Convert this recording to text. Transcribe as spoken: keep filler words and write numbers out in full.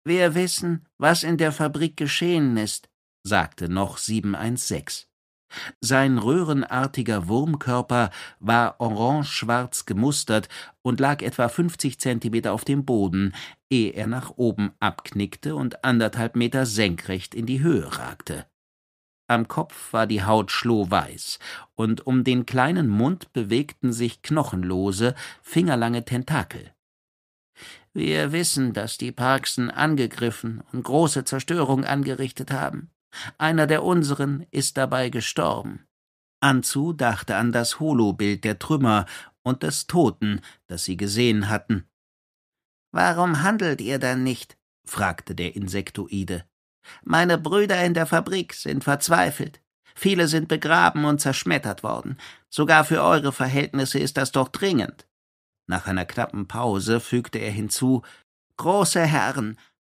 »Wir wissen, was in der Fabrik geschehen ist«, sagte noch sieben eins sechs. Sein röhrenartiger Wurmkörper war orange-schwarz gemustert und lag etwa fünfzig Zentimeter auf dem Boden, ehe er nach oben abknickte und anderthalb Meter senkrecht in die Höhe ragte. Am Kopf war die Haut schlohweiß, und um den kleinen Mund bewegten sich knochenlose, fingerlange Tentakel. »Wir wissen, dass die Parkson angegriffen und große Zerstörung angerichtet haben. Einer der unseren ist dabei gestorben.« Anzu dachte an das Holobild der Trümmer und des Toten, das sie gesehen hatten. »Warum handelt ihr dann nicht?« fragte der Insektoide. »Meine Brüder in der Fabrik sind verzweifelt. Viele sind begraben und zerschmettert worden. Sogar für eure Verhältnisse ist das doch dringend.« Nach einer knappen Pause fügte er hinzu: »Große Herren,